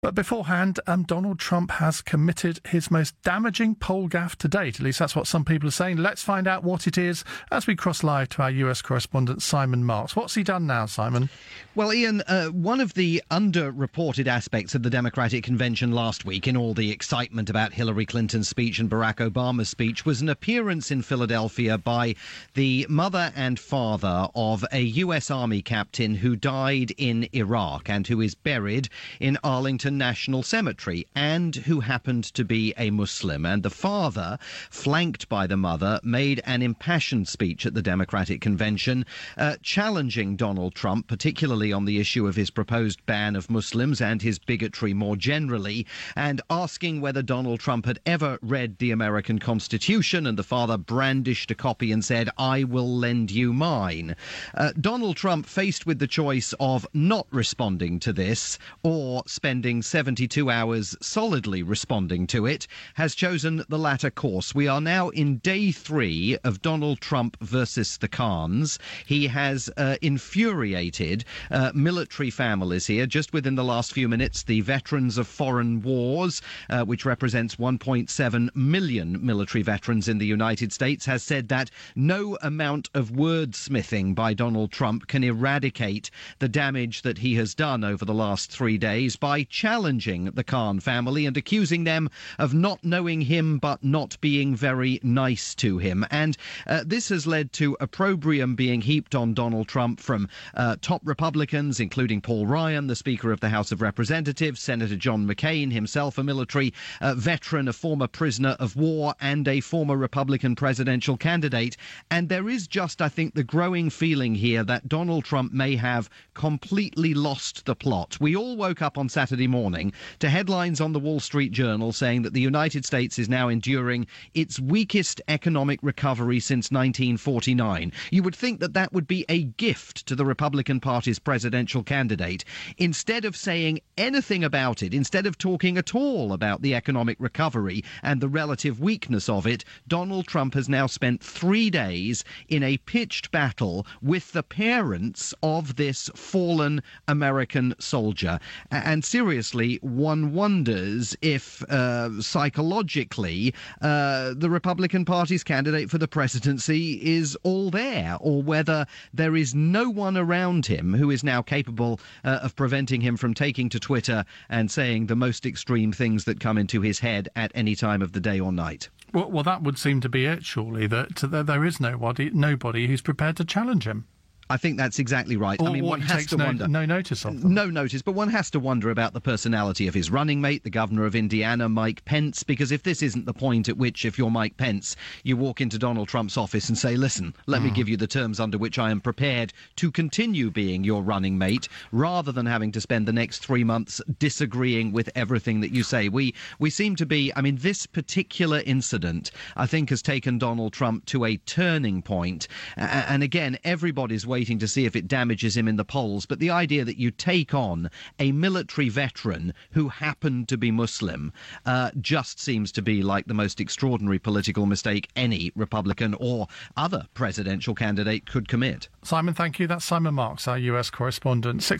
But beforehand, Donald Trump has committed his most damaging poll gaffe to date. At least that's what some people are saying. Let's find out what it is as we cross live to our US correspondent, Simon Marks. What's he done now, Simon? Well, Ian, one of the underreported aspects of the Democratic Convention last week, in all the excitement about Hillary Clinton's speech and Barack Obama's speech, was an appearance in Philadelphia by the mother and father of a US Army captain who died in Iraq and who is buried in Arlington National Cemetery, and who happened to be a Muslim. And the father, flanked by the mother, made an impassioned speech at the Democratic Convention, challenging Donald Trump, particularly on the issue of his proposed ban of Muslims and his bigotry more generally, and asking whether Donald Trump had ever read the American Constitution. And the father brandished a copy and said, "I will lend you mine." Donald Trump, faced with the choice of not responding to this or spending 72 hours solidly responding to it, has chosen the latter course. We are now in day 3 of Donald Trump versus the Khans. He has infuriated military families here. Just within the last few minutes, the Veterans of Foreign Wars, which represents 1.7 million military veterans in the United States, has said that no amount of wordsmithing by Donald Trump can eradicate the damage that he has done over the last 3 days by challenging the Khan family and accusing them of not knowing him but not being very nice to him. And this has led to opprobrium being heaped on Donald Trump from top Republicans, including Paul Ryan, the Speaker of the House of Representatives, Senator John McCain, himself a military veteran, a former prisoner of war, and a former Republican presidential candidate. And there is just, I think, the growing feeling here that Donald Trump may have completely lost the plot. We all woke up on Saturday morning to headlines on the Wall Street Journal saying that the United States is now enduring its weakest economic recovery since 1949. You would think that that would be a gift to the Republican Party's presidential candidate. Instead of saying anything about it, instead of talking at all about the economic recovery and the relative weakness of it, Donald Trump has now spent 3 days in a pitched battle with the parents of this fallen American soldier. And seriously, one wonders if psychologically the Republican Party's candidate for the presidency is all there, or whether there is no one around him who is now capable of preventing him from taking to Twitter and saying the most extreme things that come into his head at any time of the day or night. Well, that would seem to be it, surely, that there is nobody who's prepared to challenge him. I think that's exactly right. I mean, one has to wonder. No notice of them. No notice, but one has to wonder about the personality of his running mate, the governor of Indiana, Mike Pence, because if this isn't the point at which, if you're Mike Pence, you walk into Donald Trump's office and say, listen, let me give you the terms under which I am prepared to continue being your running mate, rather than having to spend the next 3 months disagreeing with everything that you say. We seem to be, I mean, this particular incident, I think, has taken Donald Trump to a turning point. And again, everybody's waiting to see if it damages him in the polls, but the idea that you take on a military veteran who happened to be Muslim just seems to be like the most extraordinary political mistake any Republican or other presidential candidate could commit. Simon, thank you. That's Simon Marks, our US correspondent.